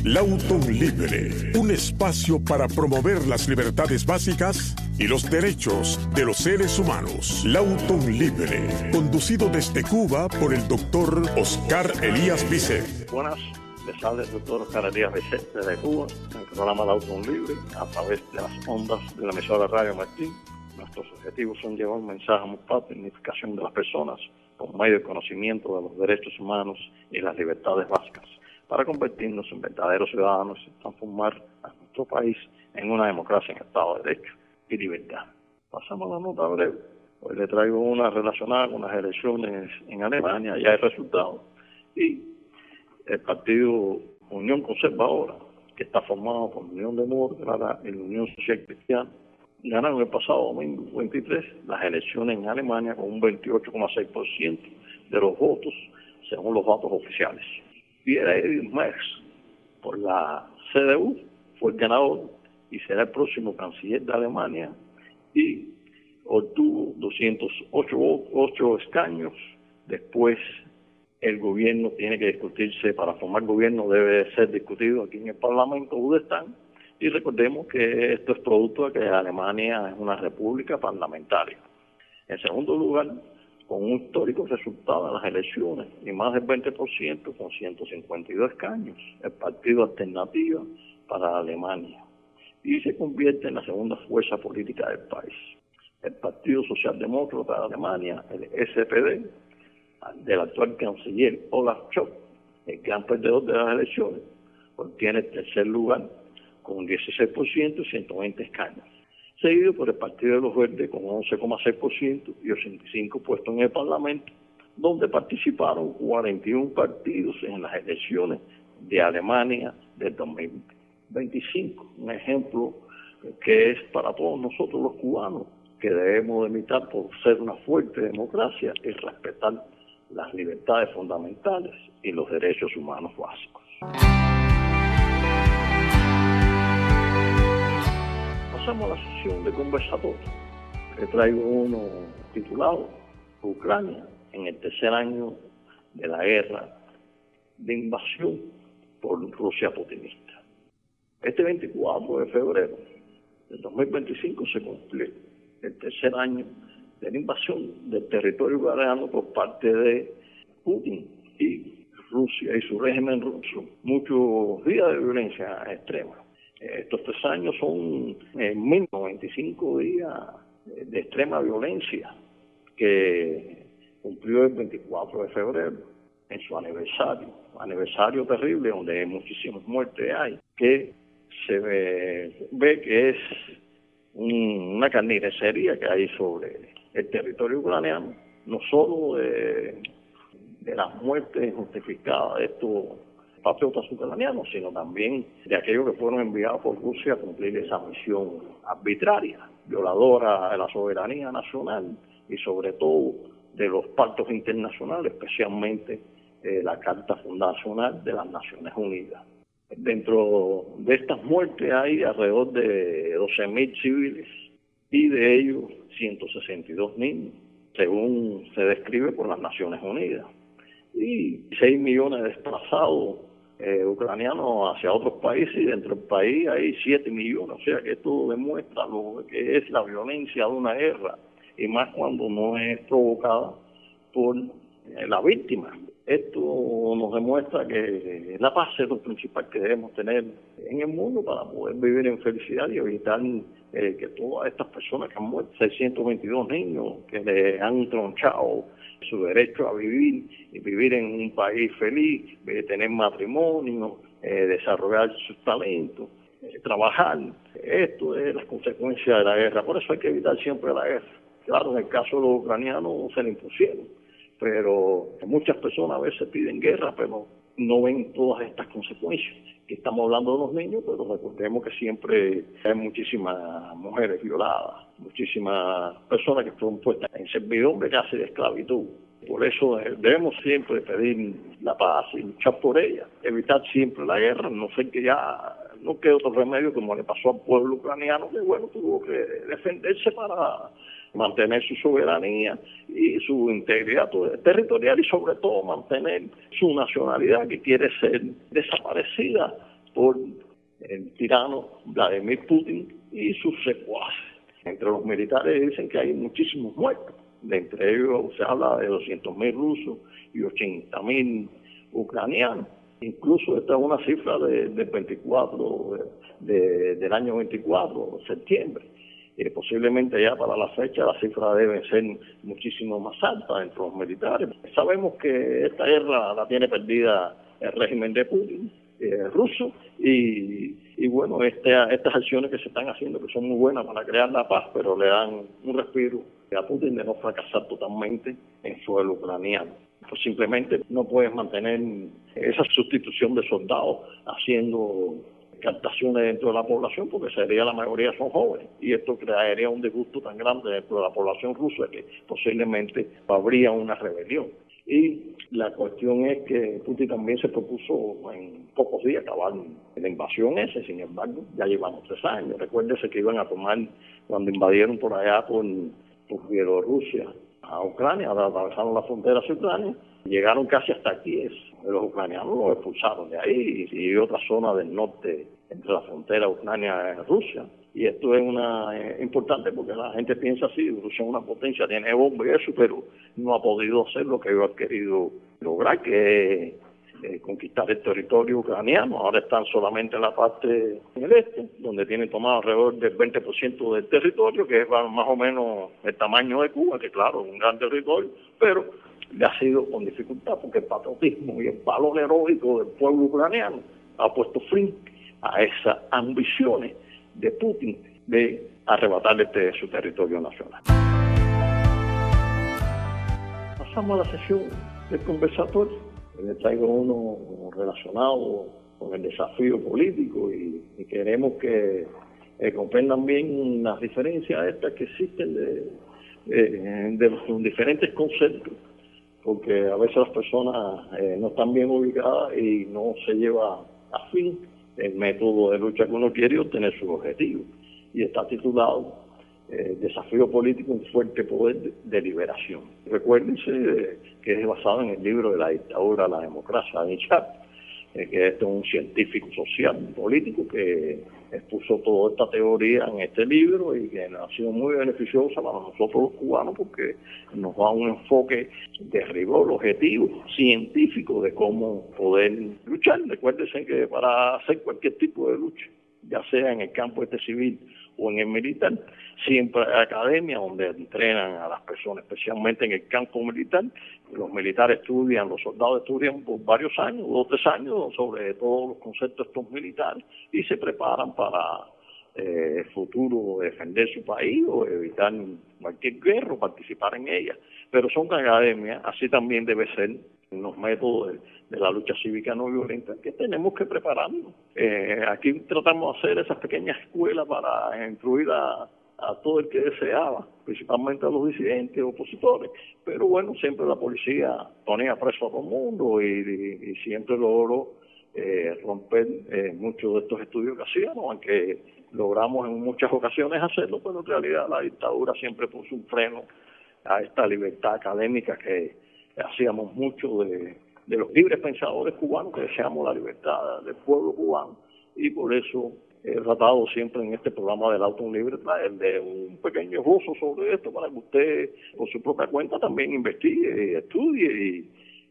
Lauton Libre, un espacio para promover las libertades básicas y los derechos de los seres humanos. Lauton Libre, conducido desde Cuba por el doctor Oscar Elías Vicente. Buenas, les habla el doctor Oscar Elías Vicente desde Cuba, en el programa Lauton Libre, a través de las ondas de la emisora Radio Martín. Nuestros objetivos son llevar un mensaje muy para la dignificación de las personas por medio del conocimiento de los derechos humanos y las libertades básicas, para convertirnos en verdaderos ciudadanos y transformar a nuestro país en una democracia en Estado de Derecho y libertad. Pasamos a la nota breve. Hoy le traigo una relacionada con las elecciones en Alemania, ya hay resultados, y el partido Unión Conservadora, que está formado por Unión Demócrata y la Unión Social Cristiana, ganaron el pasado domingo 23 las elecciones en Alemania con un 28,6% de los votos, según los datos oficiales. Friedrich Merz, por la CDU, fue el ganador y será el próximo canciller de Alemania y obtuvo 208 escaños. Después el gobierno tiene que discutirse, para formar gobierno debe ser discutido aquí en el Parlamento Bundestag, y recordemos que esto es producto de que Alemania es una república parlamentaria. En segundo lugar, con un histórico resultado en las elecciones y más del 20%, con 152 escaños, el partido Alternativa para Alemania, y se convierte en la segunda fuerza política del país. El Partido Socialdemócrata de Alemania, el SPD, del actual canciller Olaf Scholz, el gran perdedor de las elecciones, obtiene el tercer lugar con un 16% y 120 escaños, seguido por el Partido de los Verdes con 11,6% y 85 puestos en el Parlamento, donde participaron 41 partidos en las elecciones de Alemania del 2025. Un ejemplo que es para todos nosotros los cubanos, que debemos de imitar por ser una fuerte democracia y respetar las libertades fundamentales y los derechos humanos básicos. Pasamos a la sesión de conversatorio. Le traigo uno titulado Ucrania en el tercer año de la guerra de invasión por Rusia putinista. Este 24 de febrero del 2025 se cumple el tercer año de la invasión del territorio ucraniano por parte de Putin y Rusia y su régimen ruso. Muchos días de violencia extrema. Estos 3 años son mínimo 25 días de extrema violencia que cumplió el 24 de febrero en su aniversario terrible, donde muchísimas muertes hay, que se ve que es una carnicería que hay sobre el territorio ucraniano, no solo de las muertes justificadas de estos patriotas ucranianos, sino también de aquellos que fueron enviados por Rusia a cumplir esa misión arbitraria, violadora de la soberanía nacional y sobre todo de los pactos internacionales, especialmente la Carta Fundacional de las Naciones Unidas. Dentro de estas muertes hay alrededor de 12.000 civiles y de ellos 162 niños, según se describe por las Naciones Unidas, y 6 millones de desplazados ucranianos hacia otros países, y dentro del país hay 7 millones, o sea que esto demuestra lo que es la violencia de una guerra, y más cuando no es provocada por la víctima. Esto nos demuestra que la paz es lo principal que debemos tener en el mundo para poder vivir en felicidad y evitar que todas estas personas que han muerto, 622 niños que le han tronchado su derecho a vivir y vivir en un país feliz, tener matrimonio, desarrollar sus talentos, trabajar. Esto es la consecuencia de la guerra, por eso hay que evitar siempre la guerra. Claro, en el caso de los ucranianos se le impusieron, pero muchas personas a veces piden guerra, pero no ven todas estas consecuencias. Que estamos hablando de los niños, pero recordemos que siempre hay muchísimas mujeres violadas, muchísimas personas que fueron puestas en servidumbre casi de esclavitud. Por eso debemos siempre pedir la paz y luchar por ella, evitar siempre la guerra, no sé que ya no quede otro remedio como le pasó al pueblo ucraniano, que bueno, tuvo que defenderse para mantener su soberanía y su integridad territorial y sobre todo mantener su nacionalidad, que quiere ser desaparecida por el tirano Vladimir Putin y sus secuaces. Entre los militares dicen que hay muchísimos muertos. De entre ellos se habla de 200.000 rusos y 80.000 ucranianos. Incluso esta es una cifra del 24, del año 24, septiembre. Posiblemente ya para la fecha la cifra debe ser muchísimo más alta entre los militares. Sabemos que esta guerra la tiene perdida el régimen de Putin, ruso, y bueno, estas acciones que se están haciendo, que son muy buenas para crear la paz, pero le dan un respiro a Putin de no fracasar totalmente en suelo ucraniano. Pues simplemente no puedes mantener esa sustitución de soldados haciendo captaciones dentro de la población, porque sería la mayoría son jóvenes, y esto crearía un disgusto tan grande dentro de la población rusa que posiblemente habría una rebelión. Y la cuestión es que Putin también se propuso en pocos días acabar la invasión esa, sin embargo, ya llevamos 3 años. Recuérdese que iban a tomar, cuando invadieron por allá por Bielorrusia a Ucrania, atravesaron la frontera hacia Ucrania, llegaron casi hasta Kiev. Los ucranianos los expulsaron de ahí y otra zona del norte entre la frontera Ucrania y Rusia. Y esto es importante porque la gente piensa así, Rusia es una potencia, tiene bomba y eso, pero no ha podido hacer lo que ellos han querido lograr, que es conquistar el territorio ucraniano. Ahora están solamente en la parte en el este, donde tienen tomado alrededor del 20% del territorio, que es más o menos el tamaño de Cuba, que claro, es un gran territorio, pero le ha sido con dificultad porque el patriotismo y el valor heroico del pueblo ucraniano ha puesto fin a esas ambiciones de Putin de arrebatarle su territorio nacional. Pasamos a la sesión del conversatorio. Le traigo uno relacionado con el desafío político y queremos que comprendan bien las diferencias estas que existen de los diferentes conceptos, porque a veces las personas no están bien ubicadas y no se lleva a fin el método de lucha que uno quiere obtener sus objetivos. Y está titulado Desafío político, un fuerte poder de liberación. Recuérdense que es basado en el libro de La dictadura a la democracia de Chávez, que este es un científico social político que expuso toda esta teoría en este libro y que ha sido muy beneficiosa para nosotros los cubanos porque nos da un enfoque de rigor objetivo, científico de cómo poder luchar. Recuérdense que para hacer cualquier tipo de lucha, ya sea en el campo civil o en el militar, siempre hay academias donde entrenan a las personas, especialmente en el campo militar. Los militares estudian, los soldados estudian por varios años, 2 o 3 años, sobre todos los conceptos estos militares y se preparan para el futuro defender su país o evitar cualquier guerra o participar en ella. Pero son academias, así también debe ser en los métodos de la lucha cívica no violenta, que tenemos que prepararnos. Aquí tratamos de hacer esas pequeñas escuelas para instruir a todo el que deseaba, principalmente a los disidentes, opositores, pero bueno, siempre la policía ponía preso a todo el mundo y siempre logró romper muchos de estos estudios que hacíamos, aunque logramos en muchas ocasiones hacerlo, pero en realidad la dictadura siempre puso un freno a esta libertad académica que hacíamos mucho de los libres pensadores cubanos, que deseamos la libertad del pueblo cubano, y por eso he tratado siempre en este programa del Auto Libre traerle un pequeño esbozo sobre esto para que usted por su propia cuenta también investigue, estudie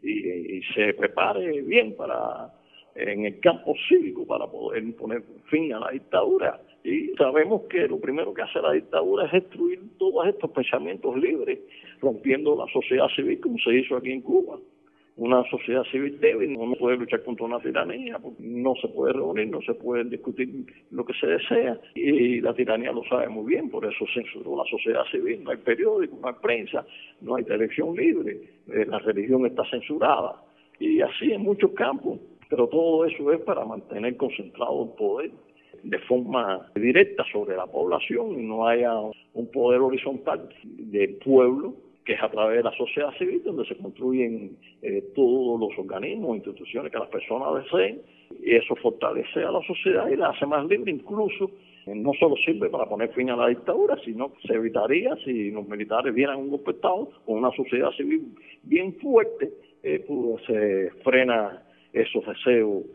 y se prepare bien para en el campo cívico para poder poner fin a la dictadura. Y sabemos que lo primero que hace la dictadura es destruir todos estos pensamientos libres, rompiendo la sociedad civil como se hizo aquí en Cuba. Una sociedad civil débil no puede luchar contra una tiranía, porque no se puede reunir, no se puede discutir lo que se desea, y la tiranía lo sabe muy bien, por eso censuró la sociedad civil. No hay periódico, no hay prensa, no hay televisión libre, la religión está censurada, y así en muchos campos, pero todo eso es para mantener concentrado el poder de forma directa sobre la población y no haya un poder horizontal del pueblo, que es a través de la sociedad civil, donde se construyen todos los organismos, instituciones que las personas deseen, y eso fortalece a la sociedad y la hace más libre. Incluso no solo sirve para poner fin a la dictadura, sino que se evitaría si los militares vieran un golpe de Estado con una sociedad civil bien fuerte, pues se frena esos deseos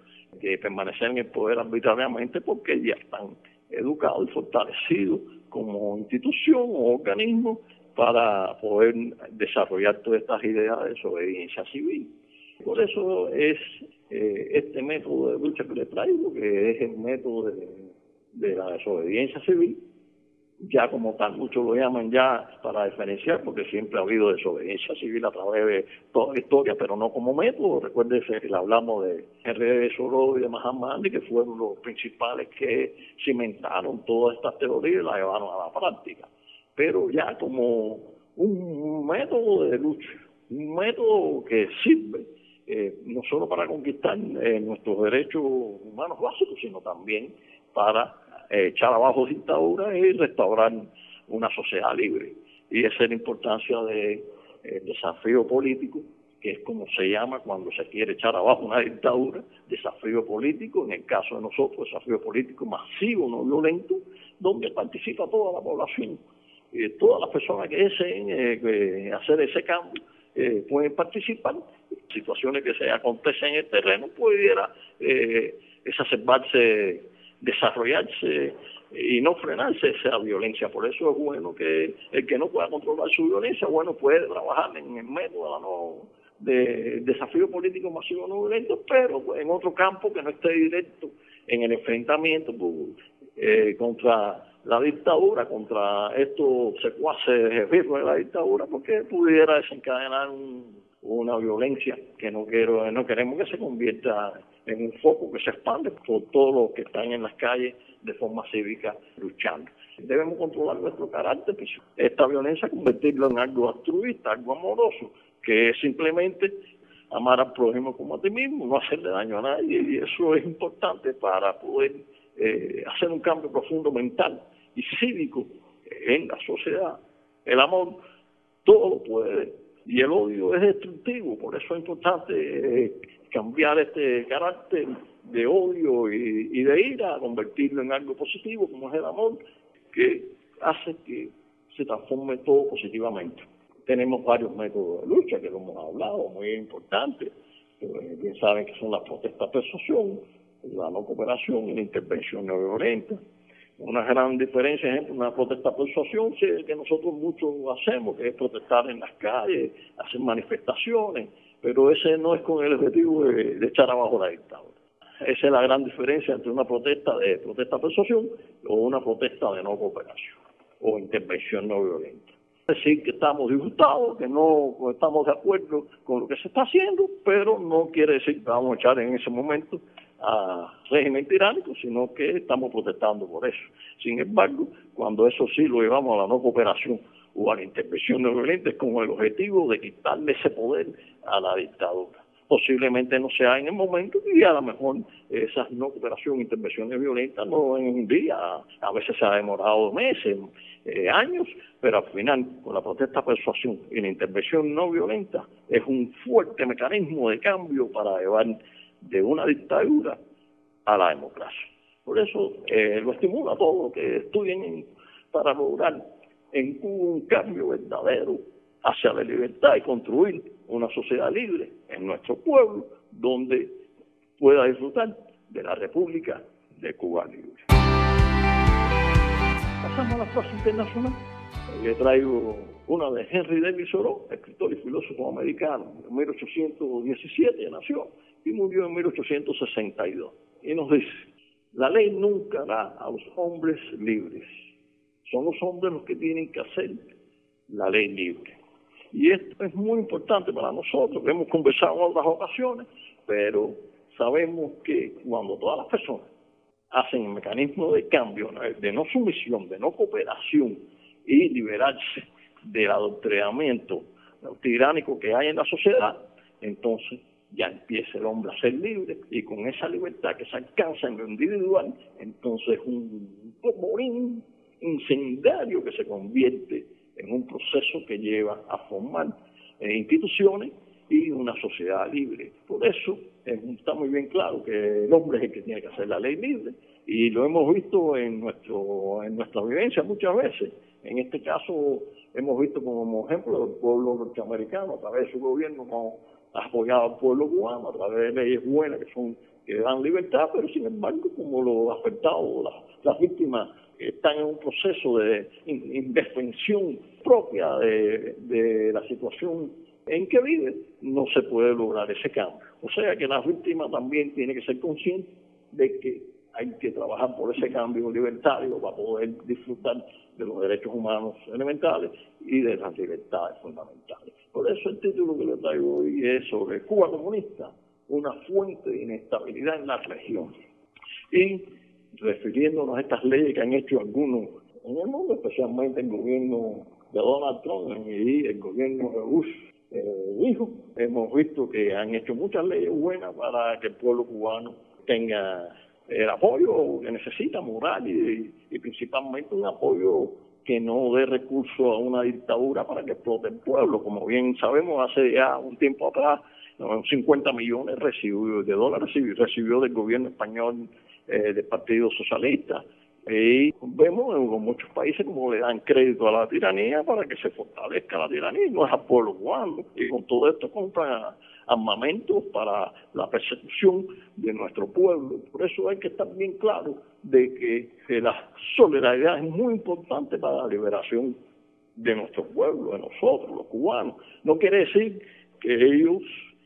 que permanecer en el poder arbitrariamente porque ya están educados y fortalecidos como institución o organismo para poder desarrollar todas estas ideas de desobediencia civil. Por eso es este método de lucha que le traigo, que es el método de la desobediencia civil, ya como tal, muchos lo llaman ya para diferenciar, porque siempre ha habido desobediencia civil a través de toda la historia, pero no como método. Recuérdese que le hablamos de Henry de Thoreau y de Mahatma Gandhi, que fueron los principales que cimentaron todas estas teorías y las llevaron a la práctica. Pero ya como un método de lucha, un método que sirve no solo para conquistar nuestros derechos humanos básicos, sino también para echar abajo dictadura y restaurar una sociedad libre. Y esa es la importancia del desafío político, que es como se llama cuando se quiere echar abajo una dictadura, desafío político, en el caso de nosotros, desafío político masivo, no violento, donde participa toda la población. Todas las personas que deseen hacer ese cambio pueden participar. Situaciones que se acontecen en el terreno pudiera exacerbarse, desarrollarse y no frenarse esa violencia. Por eso es bueno que el que no pueda controlar su violencia, bueno, puede trabajar en el método de desafío político masivo no violento, pero en otro campo que no esté directo en el enfrentamiento contra la dictadura, contra estos secuaces de la dictadura, porque pudiera desencadenar una violencia que no queremos que se convierta en un foco que se expande por todos los que están en las calles de forma cívica luchando. Debemos controlar nuestro carácter, esta violencia convertirlo en algo altruista, algo amoroso, que es simplemente amar al prójimo como a ti mismo, no hacerle daño a nadie, y eso es importante para poder hacer un cambio profundo mental y cívico en la sociedad. El amor todo lo puede y el odio es destructivo, por eso es importante cambiar este carácter de odio y de ira, convertirlo en algo positivo como es el amor, que hace que se transforme todo positivamente. Tenemos varios métodos de lucha que lo hemos hablado, muy importantes, bien saben que son la protesta persuasión, la no cooperación y la intervención no violenta. Una gran diferencia, por ejemplo, una protesta persuasión que nosotros muchos hacemos, que es protestar en las calles, hacer manifestaciones, pero ese no es con el objetivo de echar abajo la dictadura. Esa es la gran diferencia entre una protesta de protesta persuasión o una protesta de no cooperación o intervención no violenta. Es decir, que estamos disgustados, que no estamos de acuerdo con lo que se está haciendo, pero no quiere decir que vamos a echar en ese momento a régimen tiránico, sino que estamos protestando por eso. Sin embargo, cuando eso sí lo llevamos a la no cooperación o a la intervención no violenta, es con el objetivo de quitarle ese poder a la dictadura. Posiblemente no sea en el momento y a lo mejor esa no cooperación e intervenciones violentas no en un día, a veces se ha demorado meses, años, pero al final con la protesta persuasión y la intervención no violenta es un fuerte mecanismo de cambio para llevar de una dictadura a la democracia. Por eso lo estimulo a todos que estudien para lograr en Cuba un cambio verdadero hacia la libertad y construir una sociedad libre en nuestro pueblo donde pueda disfrutar de la República de Cuba libre. Pasamos a la frase internacional. Le traigo una de Henry David Thoreau, escritor y filósofo americano. En 1817 nació y murió en 1862. Y nos dice: la ley nunca hará a los hombres libres. Son los hombres los que tienen que hacer la ley libre. Y esto es muy importante para nosotros, que hemos conversado en otras ocasiones, pero sabemos que cuando todas las personas hacen el mecanismo de cambio, de no sumisión, de no cooperación y liberarse del adoctrinamiento tiránico que hay en la sociedad, entonces ya empieza el hombre a ser libre, y con esa libertad que se alcanza en lo individual, entonces un polvorín incendiario que se convierte en un proceso que lleva a formar instituciones y una sociedad libre. Por eso está muy bien claro que el hombre es el que tiene que hacer la ley libre, y lo hemos visto en nuestra vivencia muchas veces. En este caso hemos visto como ejemplo el pueblo norteamericano, a través de su gobierno, como ha apoyado al pueblo cubano a través de leyes buenas que son que dan libertad, pero sin embargo, como los afectados, las víctimas están en un proceso de indefensión propia de la situación en que vive, no se puede lograr ese cambio. O sea que las víctimas también tienen que ser conscientes de que hay que trabajar por ese cambio libertario para poder disfrutar de los derechos humanos elementales y de las libertades fundamentales. Por eso el título que le traigo hoy es sobre Cuba comunista, una fuente de inestabilidad en la región. Y refiriéndonos a estas leyes que han hecho algunos en el mundo, especialmente el gobierno de Donald Trump y el gobierno de Bush hijo, hemos visto que han hecho muchas leyes buenas para que el pueblo cubano tenga el apoyo que necesita, moral y principalmente un apoyo que no dé recursos a una dictadura para que explote el pueblo. Como bien sabemos, hace ya un tiempo atrás, 50 millones de dólares recibió del gobierno español del Partido Socialista. Y vemos en muchos países como le dan crédito a la tiranía para que se fortalezca la tiranía, y no es al pueblo cubano. Y con todo esto compran armamentos para la persecución de nuestro pueblo. Por eso hay que estar bien claro de que la solidaridad es muy importante para la liberación de nuestro pueblo, de nosotros, los cubanos. No quiere decir que ellos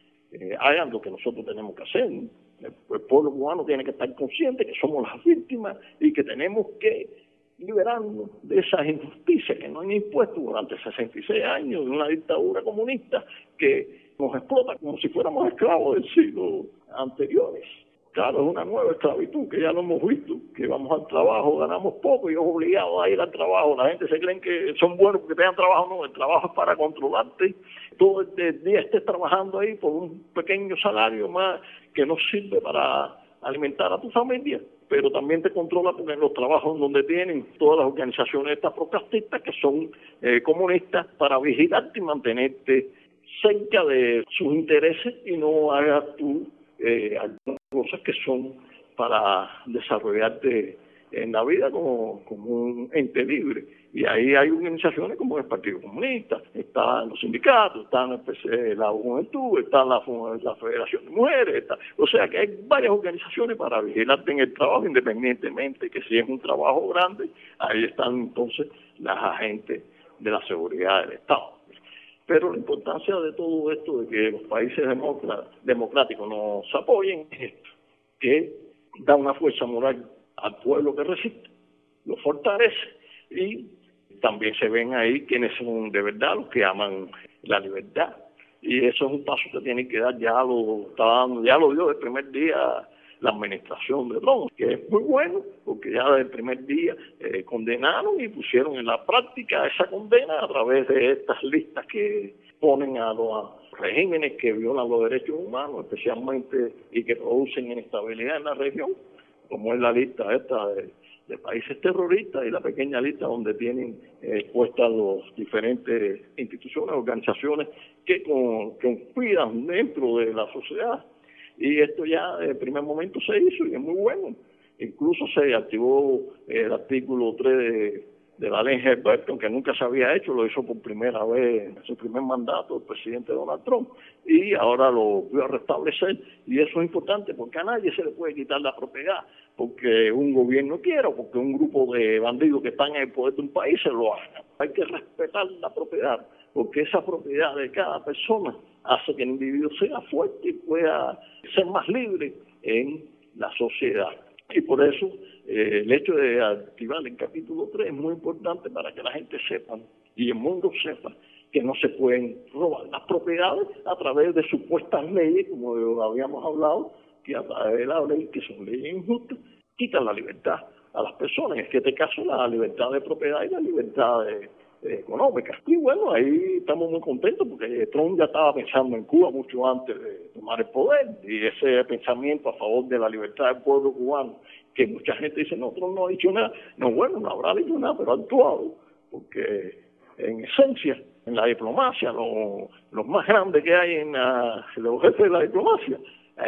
hagan lo que nosotros tenemos que hacer. El pueblo cubano tiene que estar consciente que somos las víctimas y que tenemos que liberarnos de esas injusticias que nos han impuesto durante 66 años de una dictadura comunista que nos explota como si fuéramos esclavos del siglo anteriores. Claro, es una nueva esclavitud que ya lo hemos visto, que vamos al trabajo, ganamos poco y es obligado a ir al trabajo. La gente se cree que son buenos porque tengan trabajo. No, el trabajo es para controlarte. Todo el día estés trabajando ahí por un pequeño salario más que no sirve para alimentar a tu familia, pero también te controla porque en los trabajos donde tienen todas las organizaciones estas procrastistas que son comunistas para vigilarte y mantenerte cerca de sus intereses y no hagas tú algunas cosas que son para desarrollarte en la vida como un ente libre. Y ahí hay organizaciones como el Partido Comunista, están los sindicatos, están la juventud, está la Federación de Mujeres, o sea que hay varias organizaciones para vigilarte en el trabajo, independientemente que si es un trabajo grande, ahí están entonces las agentes de la seguridad del Estado. Pero la importancia de todo esto, de que los países democráticos nos apoyen, es esto, que da una fuerza moral al pueblo que resiste, lo fortalece, y también se ven ahí quienes son de verdad los que aman la libertad. Y eso es un paso que tienen que dar, ya lo dio el primer día la administración de Trump, que es muy bueno, porque ya desde el primer día condenaron y pusieron en la práctica esa condena a través de estas listas que ponen a los regímenes que violan los derechos humanos, especialmente, y que producen inestabilidad en la región, como es la lista esta de países terroristas y la pequeña lista donde tienen puestas las diferentes instituciones, organizaciones que conspiran dentro de la sociedad. Y esto ya en el primer momento se hizo y es muy bueno. Incluso se activó el artículo 3 de la ley Herbert, que nunca se había hecho, lo hizo por primera vez en su primer mandato el presidente Donald Trump, y ahora lo voy a restablecer, y eso es importante porque a nadie se le puede quitar la propiedad, porque un gobierno quiera o porque un grupo de bandidos que están en el poder de un país se lo haga. Hay que respetar la propiedad, porque esa propiedad de cada persona hace que el individuo sea fuerte y pueda ser más libre en la sociedad. Y por eso el hecho de activar el capítulo 3 es muy importante para que la gente sepa y el mundo sepa que no se pueden robar las propiedades a través de supuestas leyes, como habíamos hablado, que a través de la ley, que son leyes injustas, quitan la libertad a las personas. En este caso, la libertad de propiedad y la libertad económica. Y bueno, ahí estamos muy contentos porque Trump ya estaba pensando en Cuba mucho antes de tomar el poder, y ese pensamiento a favor de la libertad del pueblo cubano, que mucha gente dice, no, Trump no ha dicho nada. No, bueno, no habrá dicho nada, pero ha actuado, porque en esencia, en la diplomacia, los más grandes que hay los jefes de la diplomacia,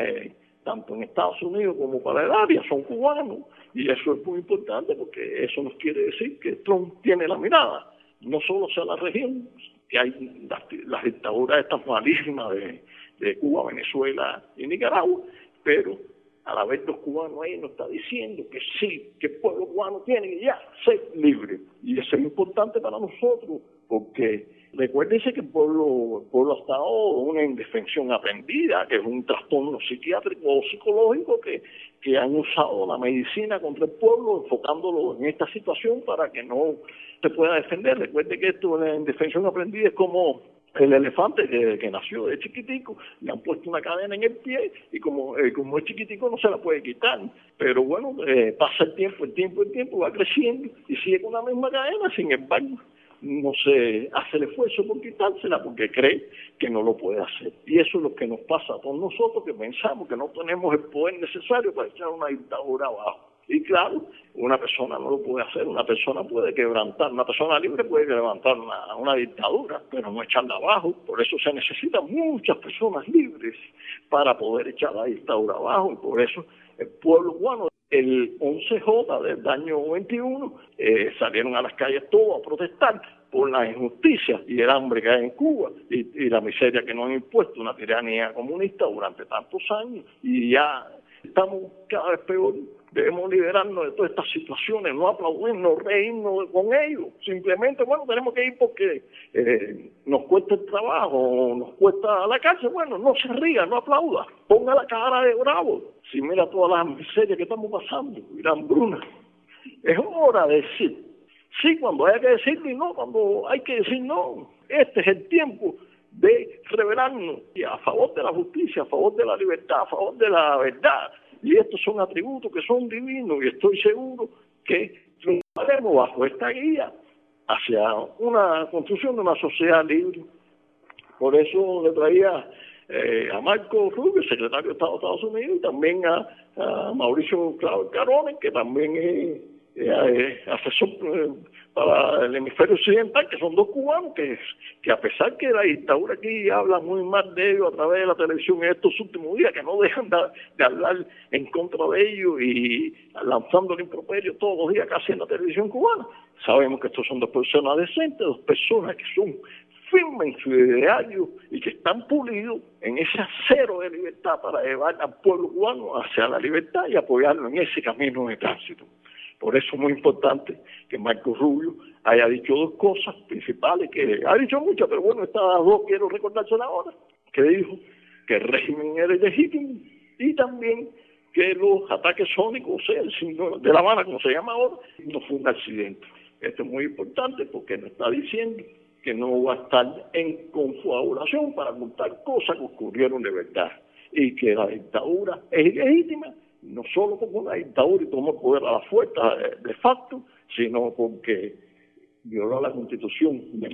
tanto en Estados Unidos como para el área, son cubanos, y eso es muy importante porque eso nos quiere decir que Trump tiene la mirada, no solo hacia la región, que hay las dictaduras estas malísimas de Cuba, Venezuela y Nicaragua, pero al haber dos cubanos ahí, nos está diciendo que sí, que el pueblo cubano tiene que ya ser libre. Y eso es importante para nosotros, porque recuérdense que el pueblo ha estado en una indefensión aprendida, que es un trastorno psiquiátrico o psicológico que han usado la medicina contra el pueblo, enfocándolo en esta situación para que no se pueda defender. Recuerde que esto de la indefensión aprendida es como el elefante que nació de chiquitico, le han puesto una cadena en el pie y como es chiquitico no se la puede quitar. Pero bueno, pasa el tiempo va creciendo y sigue con la misma cadena, sin embargo no se hace el esfuerzo por quitársela porque cree que no lo puede hacer. Y eso es lo que nos pasa a todos nosotros, que pensamos que no tenemos el poder necesario para echar una dictadura abajo. Y claro, una persona no lo puede hacer, una persona puede quebrantar, una persona libre puede levantar una dictadura, pero no echarla abajo. Por eso se necesitan muchas personas libres para poder echar la dictadura abajo, y por eso el pueblo cubano, el 11J del año 21, salieron a las calles todos a protestar por la injusticia y el hambre que hay en Cuba y la miseria que nos han impuesto una tiranía comunista durante tantos años, y ya estamos cada vez peor. Debemos liberarnos de todas estas situaciones, no aplaudirnos, reírnos con ellos. Simplemente, bueno, tenemos que ir porque nos cuesta el trabajo, nos cuesta la cárcel. Bueno, no se ría, no aplauda, ponga la cara de bravo. Si mira todas las miserias que estamos pasando y la hambruna, es hora de decir sí cuando haya que decirlo y no cuando hay que decir no. Este es el tiempo de rebelarnos y a favor de la justicia, a favor de la libertad, a favor de la verdad. Y estos son atributos que son divinos, y estoy seguro que triunfaremos bajo esta guía hacia una construcción de una sociedad libre. Por eso le traía a Marco Rubio, secretario de Estado de Estados Unidos, y también a Mauricio Carones, que también es asesor para el hemisferio occidental, que son dos cubanos que a pesar que la dictadura aquí habla muy mal de ellos a través de la televisión en estos últimos días, que no dejan de hablar en contra de ellos y lanzando el improperio todos los días casi en la televisión cubana, sabemos que estos son dos personas decentes, dos personas que son firmes en su ideario y que están pulidos en ese acero de libertad para llevar al pueblo cubano hacia la libertad y apoyarlo en ese camino de tránsito. Por eso es muy importante que Marco Rubio haya dicho dos cosas principales, que ha dicho muchas, pero bueno, estas dos quiero recordárselas ahora, que dijo que el régimen era ilegítimo y también que los ataques sónicos, o sea, el signo de La Habana, como se llama ahora, no fue un accidente. Esto es muy importante porque nos está diciendo que no va a estar en confabulación para ocultar cosas que ocurrieron de verdad y que la dictadura es ilegítima, no solo como una dictadura y tomó poder a la fuerza de facto, sino porque violó la Constitución de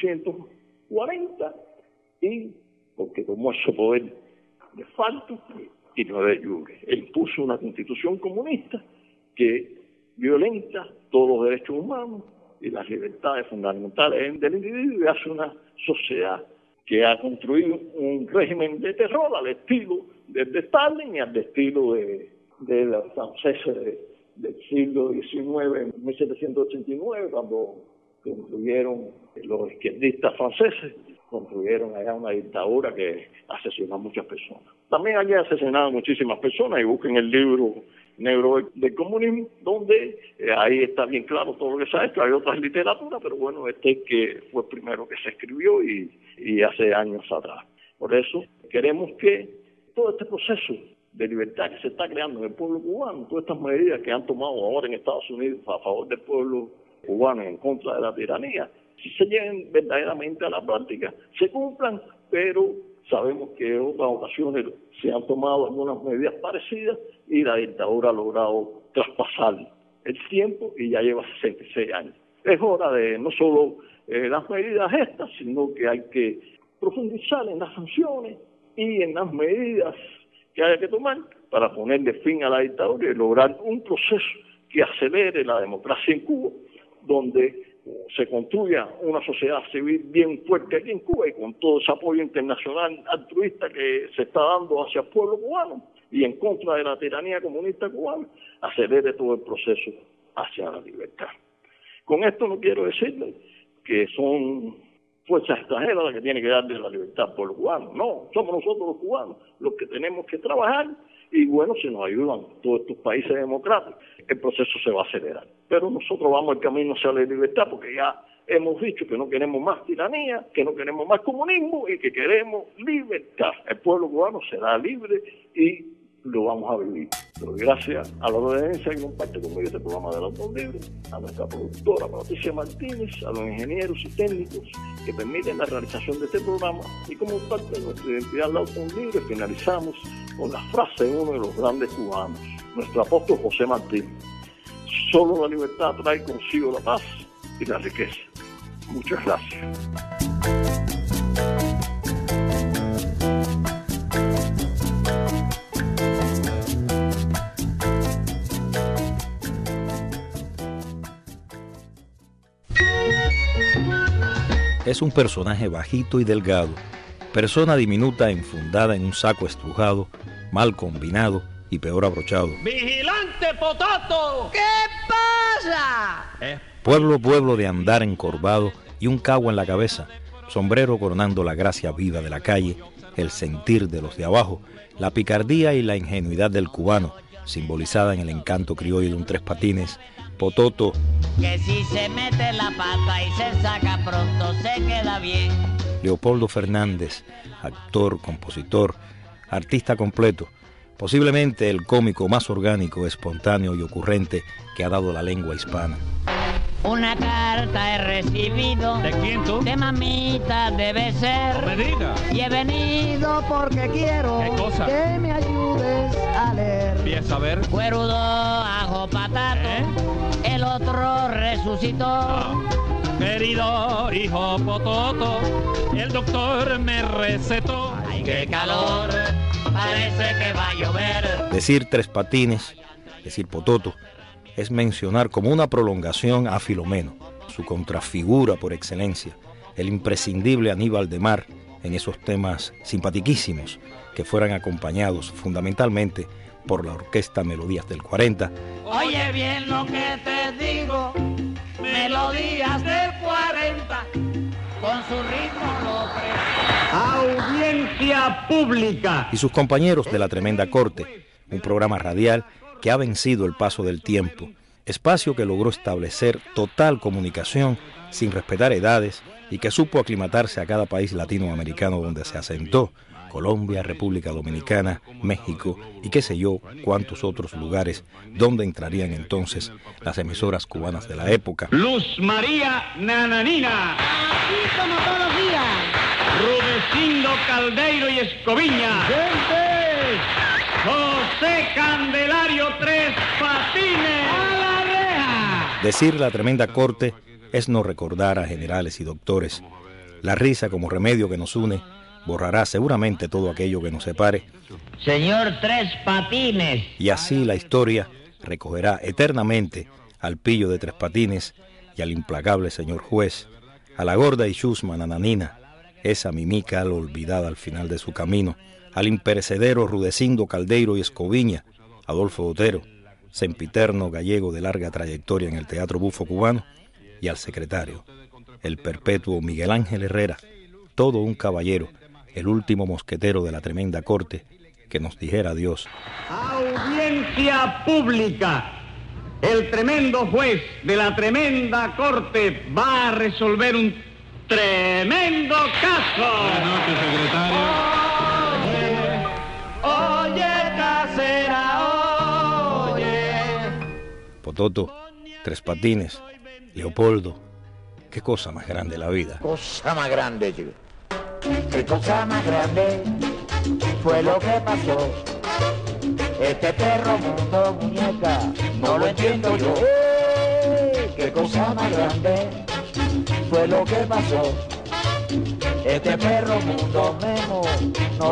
1940 y porque tomó ese poder de facto y no de jure. E impuso una Constitución comunista que violenta todos los derechos humanos y las libertades fundamentales del individuo, y hace una sociedad que ha construido un régimen de terror al estilo de Stalin y al estilo de los franceses del siglo XIX, en 1789, cuando construyeron los izquierdistas franceses, construyeron allá una dictadura que asesinó a muchas personas. También allí asesinaron muchísimas personas, y busquen el libro negro del comunismo, donde ahí está bien claro todo lo que se ha hecho. Hay otras literaturas, pero bueno, este que fue el primero que se escribió y hace años atrás. Por eso queremos que todo este proceso de libertad que se está creando en el pueblo cubano, todas estas medidas que han tomado ahora en Estados Unidos a favor del pueblo cubano en contra de la tiranía, si se lleven verdaderamente a la práctica, se cumplan, pero sabemos que en otras ocasiones se han tomado algunas medidas parecidas y la dictadura ha logrado traspasar el tiempo y ya lleva 66 años. Es hora de no solo las medidas estas, sino que hay que profundizar en las sanciones y en las medidas que haya que tomar para ponerle fin a la dictadura y lograr un proceso que acelere la democracia en Cuba, donde se construya una sociedad civil bien fuerte aquí en Cuba y con todo ese apoyo internacional altruista que se está dando hacia el pueblo cubano y en contra de la tiranía comunista cubana, acelere todo el proceso hacia la libertad. Con esto no quiero decirle que son fuerzas extranjeras las que tienen que darle la libertad al pueblo cubano. No, somos nosotros los cubanos los que tenemos que trabajar Y bueno, si nos ayudan todos estos países democráticos, el proceso se va a acelerar. Pero nosotros vamos el camino hacia la libertad porque ya hemos dicho que no queremos más tiranía, que no queremos más comunismo y que queremos libertad. El pueblo cubano será libre y lo vamos a vivir. Pero gracias a la obediencia que comparte conmigo este programa del Autor Libre, a nuestra productora Patricia Martínez, a los ingenieros y técnicos que permiten la realización de este programa, y como parte de nuestra identidad del Autor Libre finalizamos con la frase de uno de los grandes cubanos, nuestro apóstol José Martí: solo la libertad trae consigo la paz y la riqueza. Muchas gracias. Es un personaje bajito y delgado, persona diminuta enfundada en un saco estrujado, mal combinado y peor abrochado. ¡Vigilante Potato! ¿Qué pasa? Pueblo de andar encorvado y un cabo en la cabeza, sombrero coronando la gracia viva de la calle, el sentir de los de abajo, la picardía y la ingenuidad del cubano, simbolizada en el encanto criollo de un tres patines. Pototo, Que si se mete la pata y se saca pronto se queda bien. Leopoldo Fernández, actor, compositor, artista completo, posiblemente el cómico más orgánico, espontáneo y ocurrente que ha dado la lengua hispana. Una carta he recibido. ¿De quién tú? De mamita debe ser. No me digas. Y he venido porque quiero ¿Qué cosa? que me ayudes a leer. Empieza a ver. Cuerudo, ajo, patato, el otro resucitó. Querido hijo Pototo, el doctor me recetó. Ay, qué calor, parece que va a llover. Decir tres patines, decir Pototo, es mencionar como una prolongación a Filomeno, su contrafigura por excelencia, el imprescindible Aníbal de Mar en esos temas simpatiquísimos que fueran acompañados fundamentalmente por la orquesta Melodías del 40. Oye bien lo que te digo, Melodías del 40, con su ritmo lo Audiencia pública. Y sus compañeros de La Tremenda Corte, un programa radial que ha vencido el paso del tiempo, espacio que logró establecer total comunicación sin respetar edades y que supo aclimatarse a cada país latinoamericano donde se asentó: Colombia, República Dominicana, México y qué sé yo cuántos otros lugares donde entrarían entonces las emisoras cubanas de la época. Luz María Nananina. Así como todos los días. Rudecindo Caldeiro y Escoviña. José Candelario Tres Patines. ¡A la reja! Decir La Tremenda Corte es no recordar a generales y doctores. La risa como remedio que nos une borrará seguramente todo aquello que nos separe. Señor Tres Patines. Y así la historia recogerá eternamente al pillo de Tres Patines y al implacable señor juez, a la gorda y chusma Nananina, esa mimica olvidada al final de su camino, al imperecedero Rudecindo Caldeiro y Escoviña, Adolfo Otero, sempiterno gallego de larga trayectoria en el teatro bufo cubano, y al secretario, el perpetuo Miguel Ángel Herrera, todo un caballero, el último mosquetero de La Tremenda Corte, que nos dijera adiós. Audiencia pública. El tremendo juez de la tremenda corte va a resolver un tremendo caso. Buenas noches, secretario. Oye, casera, oye. Pototo, Tres Patines, Leopoldo, qué cosa más grande la vida. Cosa más grande, chico. Qué cosa más grande fue lo que pasó. Este perro mundo, muñeca, no lo entiendo yo. Qué cosa más grande fue lo que pasó. Este perro mundo, Memo, no